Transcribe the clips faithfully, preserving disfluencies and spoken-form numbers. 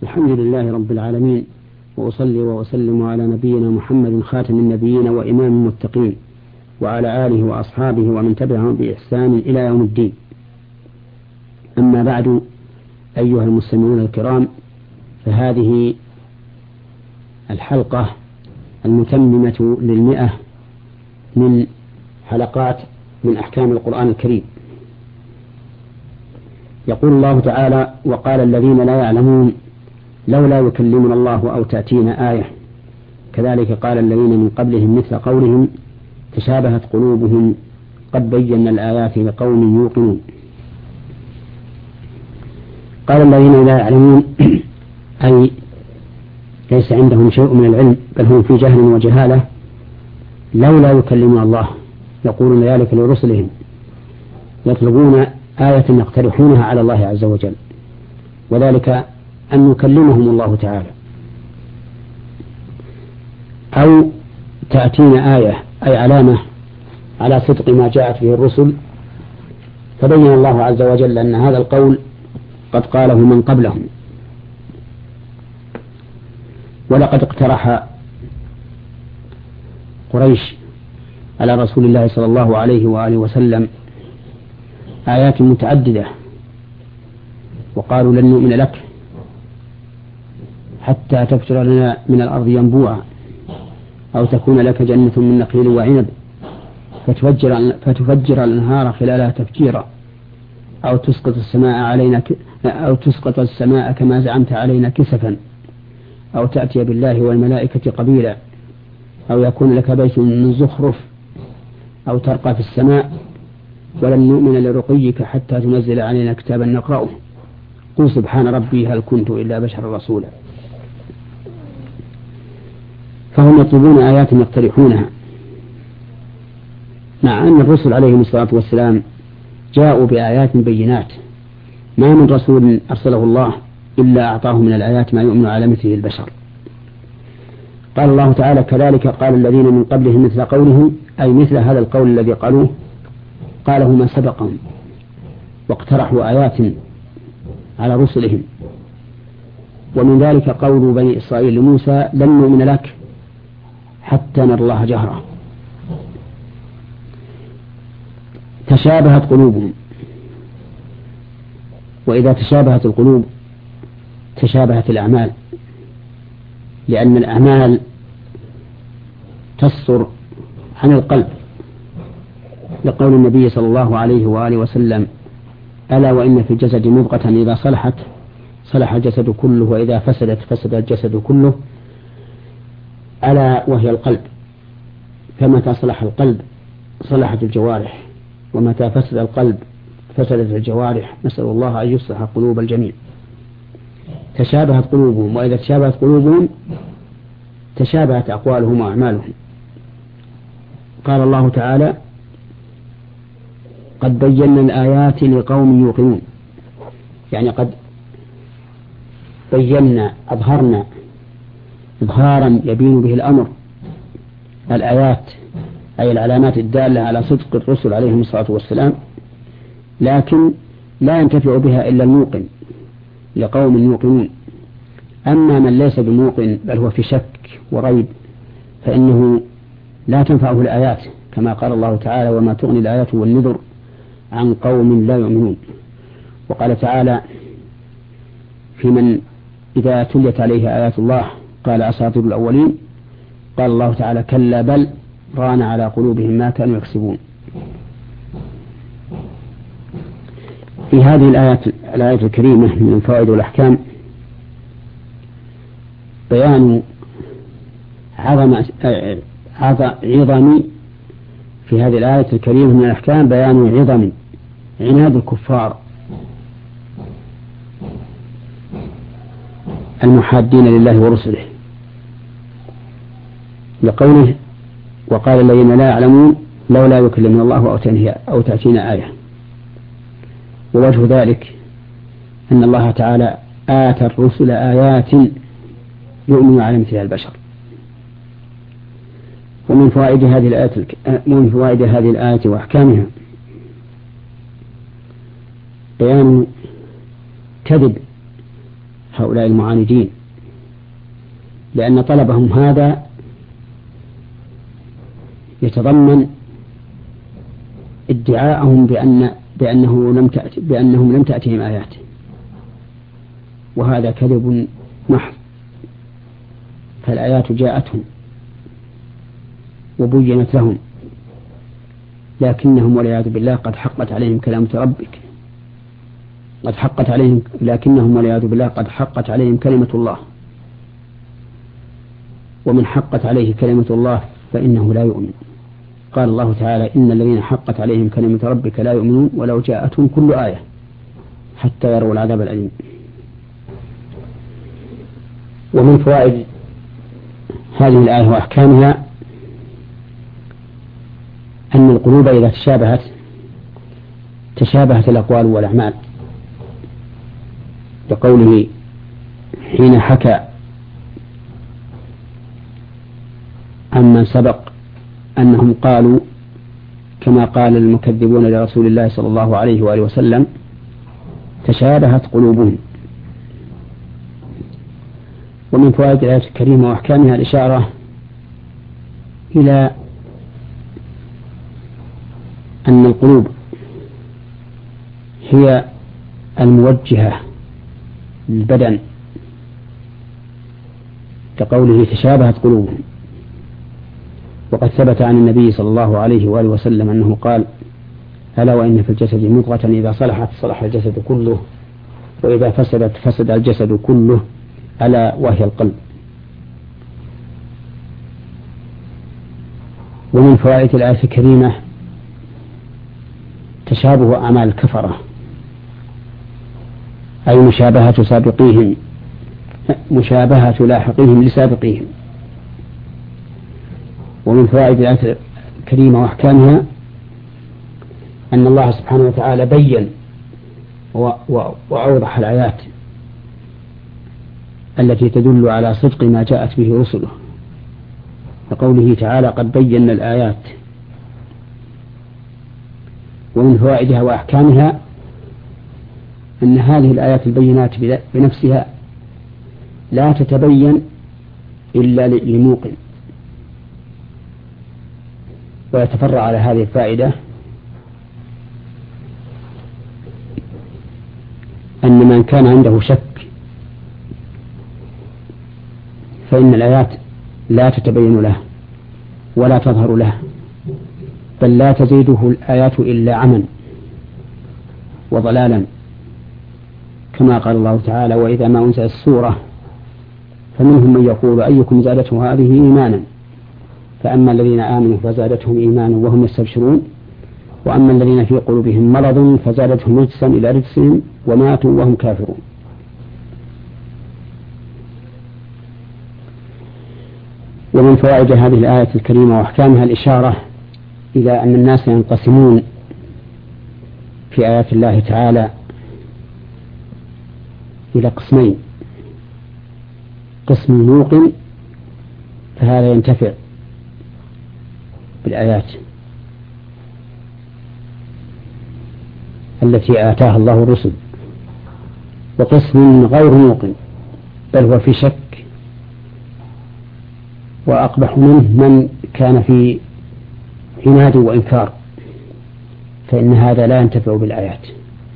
الحمد لله رب العالمين، وأصلي وأسلم على نبينا محمد خاتم النبيين وإمام المتقين، وعلى آله وأصحابه ومن تبعهم بإحسان إلى يوم الدين. أما بعد، أيها المستمعون الكرام، فهذه الحلقة المتممة للمئة من حلقات من أحكام القرآن الكريم. يقول الله تعالى: وقال الذين لا يعلمون لولا يكلمنا الله أو تأتينا آية، كذلك قال الذين من قبلهم مثل قولهم تشابهت قلوبهم قد بينا الآيات لقوم يوقنون. قال الذين لا يعلمون أي ليس عندهم شيء من العلم، بل هم في جهل وجهالة. لولا يكلمنا الله، يقولون ذلك لرسلهم، يطلبون آية يقترحونها على الله عز وجل، وذلك أن يكلمهم الله تعالى، أو تأتينا آية أي علامة على صدق ما جاءت به الرسل. فبين الله عز وجل أن هذا القول قد قاله من قبلهم. ولقد اقترح قريش على رسول الله صلى الله عليه وآله وسلم آيات متعددة، وقالوا لن نؤمن لك حتى تفجر لنا من الأرض ينبوعا، أو تكون لك جنة من نخيل وعنب فتفجر, فتفجر الأنهار خلالها تفجيرا، أو تسقط السماء علينا ك... أو تسقط السماء كما زعمت علينا كسفا، أو تأتي بالله والملائكة قبيلا، أو يكون لك بيت من زخرف، أو ترقى في السماء، ولن نؤمن لرقيك حتى تنزل علينا كتابا نقرأه، قل سبحان ربي هل كنت إلا بشرا رسولا. فهم يطلبون آيات يقترحونها، مع أن الرسل عليهم الصلاة والسلام جاءوا بآيات بينات، ما من رسول أرسله الله إلا أعطاه من الآيات ما يؤمن على مثله البشر. قال الله تعالى: كذلك قال الذين من قبلهم مثل قولهم، أي مثل هذا القول الذي قالوه قاله ما سبقهم، واقترحوا آيات على رسلهم. ومن ذلك قول بني إسرائيل لموسى: لن نؤمن لك حتى نرى الله جهرا. تشابهت قلوبهم، وإذا تشابهت القلوب تشابهت الأعمال، لأن الأعمال تصدر عن القلب، لقول النبي صلى الله عليه وآله وسلم: ألا وإن في الجسد مضغة إذا صلحت صلح الجسد كله، وإذا فسدت فسد الجسد كله، ألا وهي القلب. فمتى صلح القلب صلحت الجوارح، ومتى فسد القلب فسدت الجوارح. نسأل الله أن يصلح قلوب الجميع. تشابهت قلوبهم، وإذا تشابهت قلوبهم تشابهت أقوالهم وأعمالهم. قال الله تعالى: قد بينا الآيات لقوم يوقنون، يعني قد بينا أظهرنا إظهارا يبين به الأمر الآيات، أي العلامات الدالة على صدق الرسل عليهم الصلاة والسلام، لكن لا ينتفع بها إلا الموقن، لقوم يوقنون. أما من ليس بموقن بل هو في شك وريب فإنه لا تنفعه الآيات، كما قال الله تعالى: وما تغني الآيات والنذر عن قوم لا يؤمنون. وقال تعالى في من إذا تليت عليه آيات الله قال أساطير الأولين، قال الله تعالى: كلا بل ران على قلوبهم ما كانوا يكسبون. في هذه الآيات الآية الكريمة من الفوائد والأحكام بيان عظم عظم في هذه الآية الكريمة من الأحكام بيان عظم عناد الكفار المحادين لله ورسله، لقوله: وقال الذين لا يعلمون لولا يكلمنا الله أو تأتينا آية. ووجه ذلك أن الله تعالى آتى الرسل آيات يؤمن على مثلها البشر. ومن فوائد هذه الآية من فوائد هذه الآية وأحكامها بيان كذب هؤلاء المعاندين، لأن طلبهم هذا يتضمن ادعاءهم بأن بأنه لم تأتي بأنهم لم تأتهم آيات، وهذا كذب محض. فالآيات جاءتهم وبينت لهم، لكنهم والعياذ بالله قد حقت عليهم كلمة ربك قد حقت عليهم لكنهم والعياذ بالله قد حقت عليهم كلمة الله، ومن حقت عليه كلمة الله فإنه لا يؤمن. قال الله تعالى: إن الذين حقت عليهم كلمة ربك لا يؤمنون ولو جاءتهم كل آية حتى يروا العذاب الأليم. ومن فوائد هذه الآية وأحكامها أن القلوب إذا تشابهت تشابهت الأقوال والأعمال، لقوله حين حكى عمن سبق أنهم قالوا كما قال المكذبون لرسول الله صلى الله عليه وآله وسلم: تشابهت قلوبهم. ومن فوائد الآية الكريمة وأحكامها الإشارة إلى أن القلوب هي الموجهة للبدن، كقوله تشابهت قلوبهم. وقد ثبت عن النبي صلى الله عليه وآله وسلم أنه قال: ألا وإن في الجسد مضغة إذا صلحت صلح الجسد كله، وإذا فسدت فسد الجسد كله، ألا وهي القلب. ومن فوائد الآية الكريمة تشابه أعمال الكفرة، أي مشابهة سابقيهم مشابهة لاحقيهم لسابقيهم. ومن فوائد الآية الكريمة وأحكامها أن الله سبحانه وتعالى بين وأوضح الآيات التي تدل على صدق ما جاءت به رسله، كقوله تعالى: قد بينا الآيات. ومن فوائدها وأحكامها أن هذه الآيات البينات بنفسها لا تتبين إلا لموقن. ويتفرع على هذه الفائدة أن من كان عنده شك فإن الآيات لا تتبين له ولا تظهر له، بل لا تزيده الآيات إلا عمى وضلالا، كما قال الله تعالى: وإذا ما أنزلت السورة فمنهم من يقول أيكم زادته هذه إيمانا، فأما الذين آمنوا فزادتهم إيمانا وهم يستبشرون، وأما الذين في قلوبهم مرض فزادتهم رجسا إلى رجسهم وماتوا وهم كافرون. ومن فوائد هذه الآية الكريمة وأحكامها الإشارة إلى أن الناس ينقسمون في آيات الله تعالى إلى قسمين: قسم موقن فهذا ينتفع بالآيات التي آتاها الله الرسل، وقسم غير موقن بل هو في شك، وأقبح منه من كان في عناد وإنكار، فإن هذا لا ينتفع بالآيات،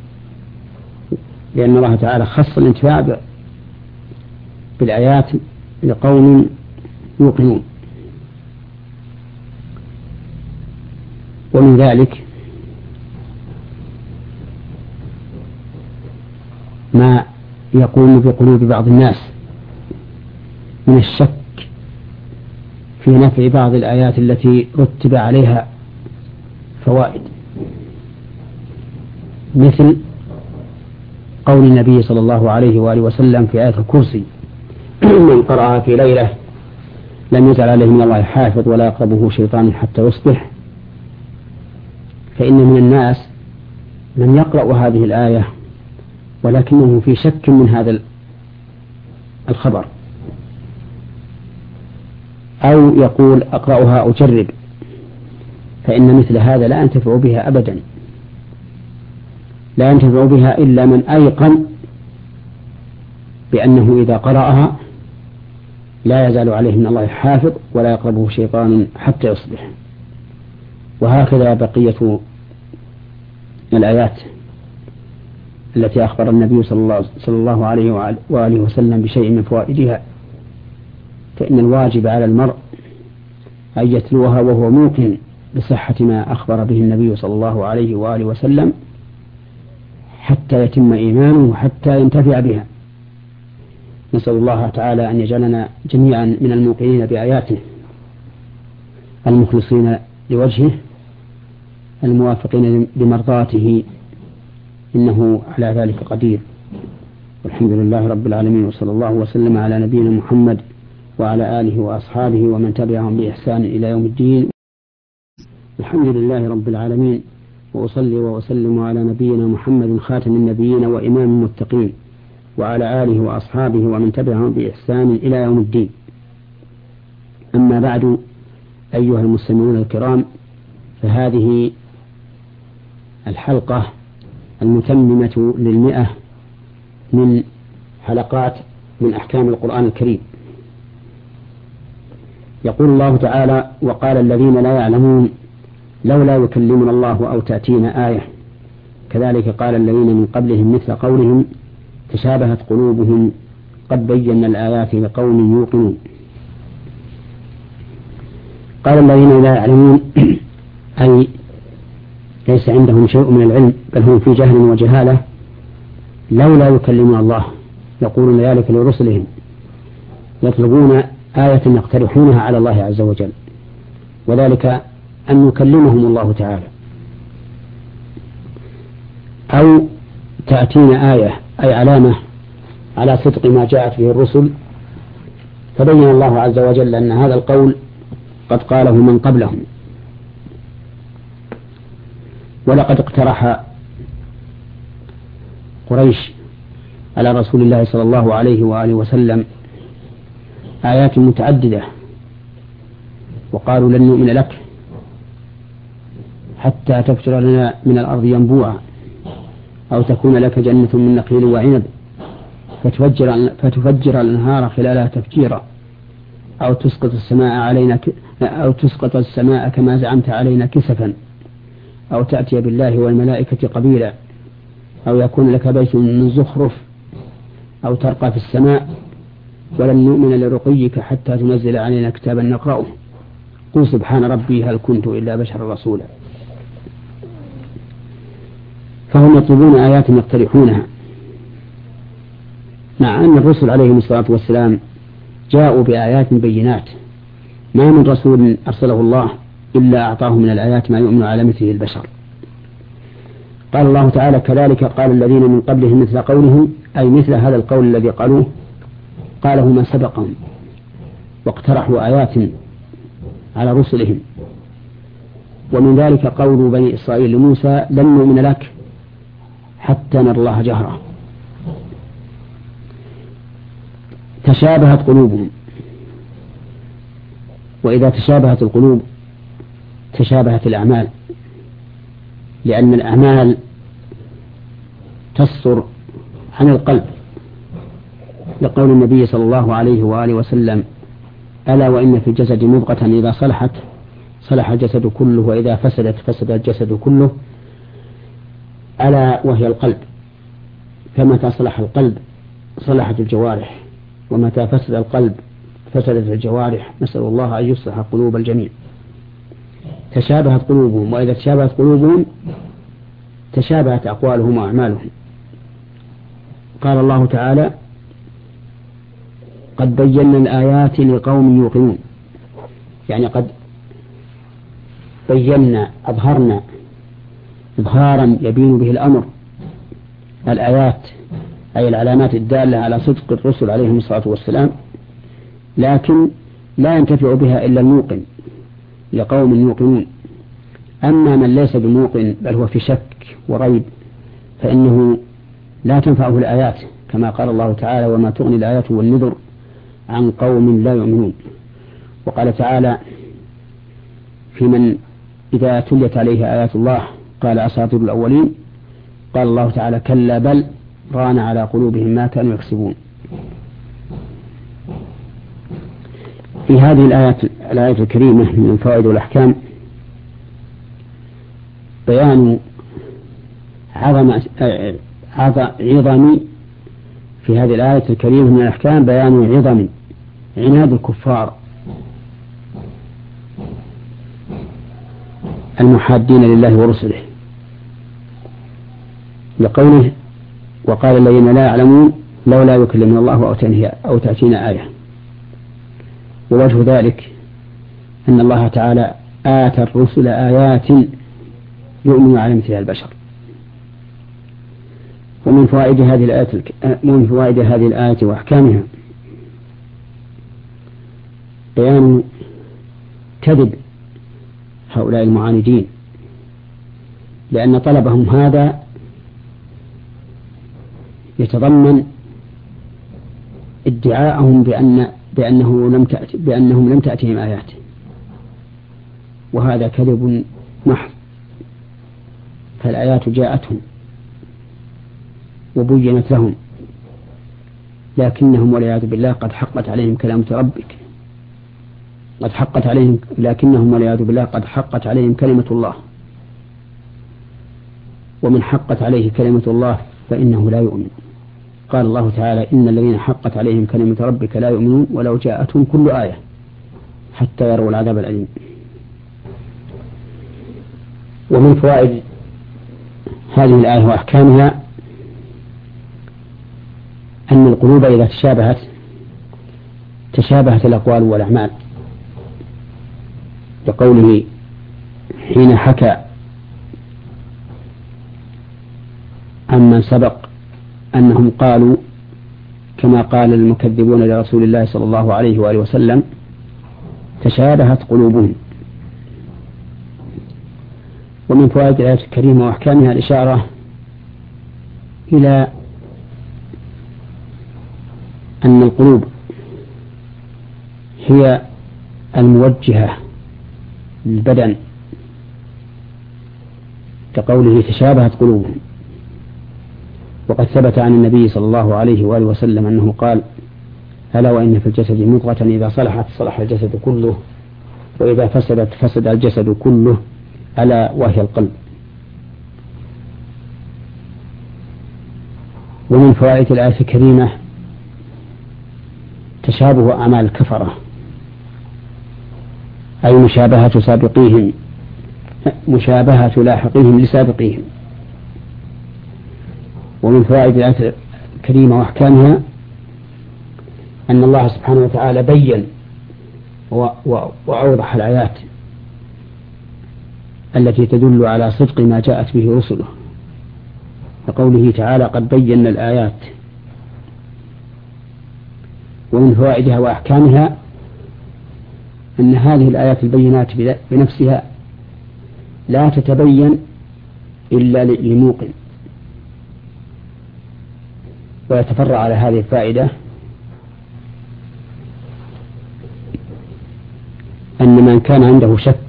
لأن الله تعالى خص الانتفاع بالآيات لقوم يوقنون. ومن ذلك ما يقوم بقلوب بعض الناس من الشك في نفع بعض الآيات التي رتب عليها فوائد، مثل قول النبي صلى الله عليه وآله وسلم في آية الكرسي: من قرأها في ليلة لم يزل عليه من الله حافظ ولا يقربه شيطان حتى يصبح. فإن من الناس من يقرأ هذه الآية ولكنه في شك من هذا الخبر، أو يقول أقرأها أجرب، فإن مثل هذا لا ينتفع بها أبدا، لا ينتفع بها إلا من أيقن بأنه إذا قرأها لا يزال عليه من الله حافظ ولا يقربه شيطان حتى يصبح. وهكذا بقية الآيات التي أخبر النبي صلى الله عليه وآله وسلم بشيء من فوائدها، فإن الواجب على المرء أن يتلوها وهو موقن بصحة ما أخبر به النبي صلى الله عليه وآله وسلم حتى يتم إيمانه وحتى ينتفع بها. نسأل الله تعالى أن يجعلنا جميعا من الموقنين بآياته المخلصين لوجهه الموافقين لمرضاته، إنه على ذلك قدير. والحمد لله رب العالمين، وصلى الله وسلم على نبينا محمد وعلى آله وأصحابه ومن تبعهم بإحسان إلى يوم الدين. الحمد لله رب العالمين، وأصلي وأسلم على نبينا محمد خاتم النبيين وإمام المتقين وعلى آله وأصحابه ومن تبعهم بإحسان إلى يوم الدين. أما بعد، أيها المستمعون الكرام، فهذه الحلقة المتممة للمئة من حلقات من أحكام القرآن الكريم. يقول الله تعالى: وقال الذين لا يعلمون لولا يكلمنا الله أو تأتينا آية، كذلك قال الذين من قبلهم مثل قولهم تشابهت قلوبهم قد بينا الآيات لقوم يوقنون. قال الذين لا يعلمون أي ليس عندهم شيء من العلم، بل هم في جهل وجهالة. لولا يكلمنا الله، يقولون ذلك لرسلهم، يطلبون آية يقترحونها على الله عز وجل، وذلك أن يكلمهم الله تعالى، أو تأتينا آية أي علامة على صدق ما جاءت به الرسل. فبين الله عز وجل أن هذا القول قد قاله من قبلهم. ولقد اقترح قريش على رسول الله صلى الله عليه وآله وسلم آيات متعددة، وقالوا لن نؤمن لك حتى تفجر لنا من الأرض ينبوعا، أو تكون لك جنة من نخيل وعنب فتفجر, فتفجر الأنهار خلالها تفجيرا، أو تسقط السماء علينا ك... أو تسقط السماء كما زعمت علينا كسفا، أو تأتي بالله والملائكة قبيلا، أو يكون لك بيت من زخرف، أو ترقى في السماء، ولن نؤمن لرقيك حتى تنزل علينا كتابا نقرأه، قل سبحان ربي هل كنت إلا بشرا رسولا. فهم يطلبون آيات يقترحونها، مع أن الرسل عليهم الصلاة والسلام جاءوا بآيات بينات، ما من رسول أرسله الله إلا أعطاه من الآيات ما يؤمن على مثله البشر. قال الله تعالى: كذلك قال الذين من قبلهم مثل قولهم، أي مثل هذا القول الذي قالوه قاله ما سبقهم، واقترحوا آيات على رسلهم. ومن ذلك قول بني إسرائيل لموسى: لن نؤمن لك حتى نرى الله جهرة. تشابهت قلوبهم، وإذا تشابهت القلوب تشابهت الأعمال، لأن الأعمال تصدر عن القلب، لقول النبي صلى الله عليه وآله وسلم: ألا وإن في الجسد مضغة إذا صلحت صلح الجسد كله، وإذا فسدت فسد الجسد كله، ألا وهي القلب. فمتى صلح القلب صلحت الجوارح، ومتى فسد القلب فسدت الجوارح. نسأل الله أن يصلح قلوب الجميع. تشابهت قلوبهم، وإذا تشابهت قلوبهم تشابهت أقوالهم وأعمالهم. قال الله تعالى: قد بينا الآيات لقوم يوقنون، يعني قد بينا أظهرنا إظهارا يبين به الأمر الآيات أي العلامات الدالة على صدق الرسل عليهم الصلاة والسلام، لكن لا ينتفع بها إلا الموقن لقوم يوقنون. أما من ليس بموقن بل هو في شك وريب فإنه لا تنفعه الآيات، كما قال الله تعالى: وما تغني الآيات والنذر عن قوم لا يؤمنون. وقال تعالى في من إذا تليت عليه آيات الله قال أساطير الأولين، قال الله تعالى: كلا بل ران على قلوبهم ما كانوا يكسبون. في هذه الآيات الآية الكريمة من الفوائد والأحكام بيان عظم عظم في هذه الآية الكريمة من الأحكام بيان عظم عناد الكفار المحادين لله ورسله، لقوله وقال الذين لا يعلمون لولا يكلمنا الله أو تأتينا آية. ووجه ذلك أن الله تعالى آتى الرسل آيات يؤمن على مثلها البشر. ومن فوائد هذه الآية من فوائد هذه الآية وأحكامها بيان كذب هؤلاء المعاندين، لأن طلبهم هذا يتضمن ادعاءهم بأن بأنه لم تأتي بأنهم لم تأتهم آيات، وهذا كذب محض، فالآيات جاءتهم وبينت لهم، لكنهم والعياذ بالله قد حقت عليهم كلمة ربك قد حقت عليهم لكنهم والعياذ بالله قد حقت عليهم كلمة الله، ومن حقت عليه كلمة الله فإنه لا يؤمن. قال الله تعالى إن الذين حقت عليهم كلمة ربك لا يؤمنون ولو جاءتهم كل آية حتى يروا العذاب الأليم. ومن فوائد هذه الآية وأحكامها أن القلوب إذا تشابهت تشابهت الأقوال والأعمال، لقوله حين حكى عمن سبق أنهم قالوا كما قال المكذبون لرسول الله صلى الله عليه وآله وسلم تشابهت قلوبهم. ومن فوائد الآية الكريمة وأحكامها الإشارة إلى أن القلوب هي الموجهة للبدن، كقوله تشابهت قلوبهم. وقد ثبت عن النبي صلى الله عليه وآله وسلم أنه قال ألا وإن في الجسد مضغة إذا صلحت صلح الجسد كله وإذا فسدت فسد الجسد كله ألا وهي القلب. ومن فوائد الآية الكريمة تشابه أعمال الكفرة، أي مشابهة سابقيهم مشابهة لاحقيهم لسابقيهم. ومن فوائد الآية الكريمة وأحكامها أن الله سبحانه وتعالى بين وأوضح الآيات التي تدل على صدق ما جاءت به رسله، لقوله تعالى قد بينا الآيات. ومن فوائدها وأحكامها أن هذه الآيات البينات بنفسها لا تتبين إلا لموقن. ويتفرع على هذه الفائدة أن من كان عنده شك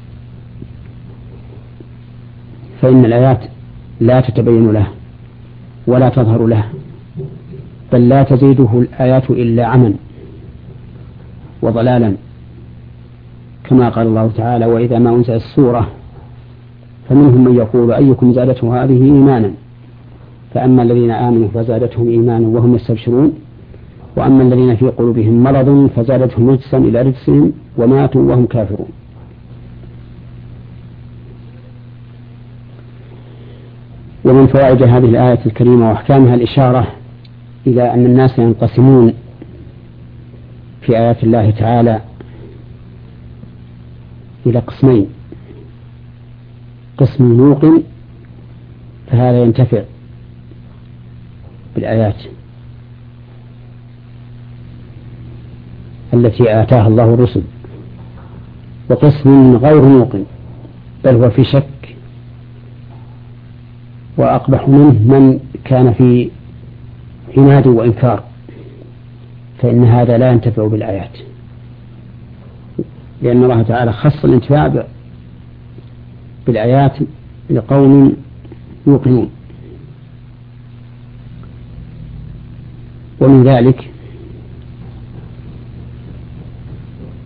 فإن الآيات لا تتبين له ولا تظهر له، بل لا تزيده الآيات إلا عمى وضلالا، كما قال الله تعالى وإذا ما أنزلت السورة فمنهم من يقول أيكم زادته هذه إيمانا، فأما الذين آمنوا فزادتهم إيمانا وهم يستبشرون، وأما الذين في قلوبهم مرض فزادتهم رجسا إلى رجسهم وماتوا وهم كافرون. ومن فوائد هذه الآية الكريمة وأحكامها الإشارة إلى أن الناس ينقسمون في آيات الله تعالى إلى قسمين: قسم موقن فهذا ينتفع بالآيات التي آتاها الله الرسل، وقسم غير موقن بل هو في شك، وأقبح منه من كان في عناد وإنكار، فإن هذا لا ينتفع بالآيات، لأن الله تعالى خص الانتفاع بالآيات لقوم يوقنون. ومن ذلك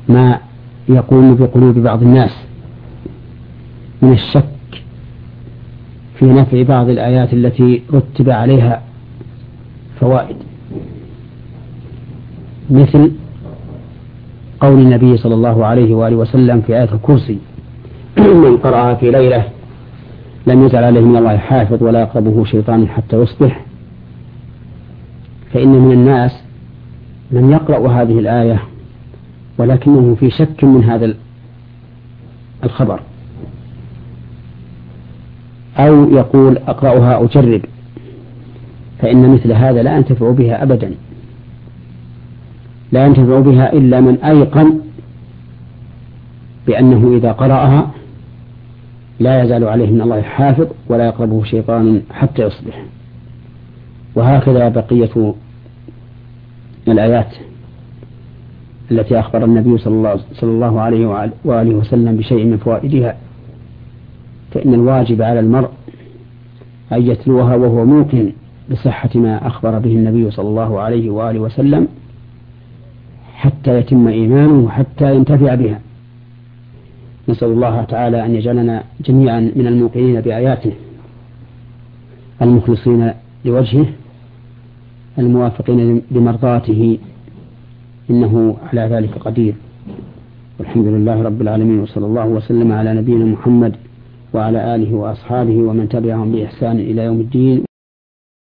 ما يقوم بقلوب بعض الناس من الشك في نفع بعض الآيات التي رتب عليها فوائد، مثل قول النبي صلى الله عليه وآله وسلم في آية الكرسي: من قرأها في ليلة لم يزل عليه من الله حافظ ولا يقربه شيطان حتى يصبح. فإن من الناس من يقرأ هذه الآية ولكنه في شك من هذا الخبر، أو يقول أقرأها أجرب، فإن مثل هذا لا ينتفع بها أبدا، لا ينتفع بها إلا من أيقن بأنه إذا قرأها لا يزال عليه من الله حافظ ولا يقربه شيطان حتى يصبح. وهكذا بقية الآيات التي أخبر النبي صلى الله عليه وآله وسلم بشيء من فوائدها، فإن الواجب على المرء أن يتلوها وهو موقن بصحة ما أخبر به النبي صلى الله عليه وآله وسلم حتى يتم إيمانه وحتى ينتفع بها. نسأل الله تعالى أن يجعلنا جميعا من الموقنين بآياته المخلصين لوجهه الموافقين لمرضاته، إنه على ذلك قدير. والحمد لله رب العالمين، وصلى الله وسلم على نبينا محمد وعلى آله وأصحابه ومن تبعهم بإحسان إلى يوم الدين.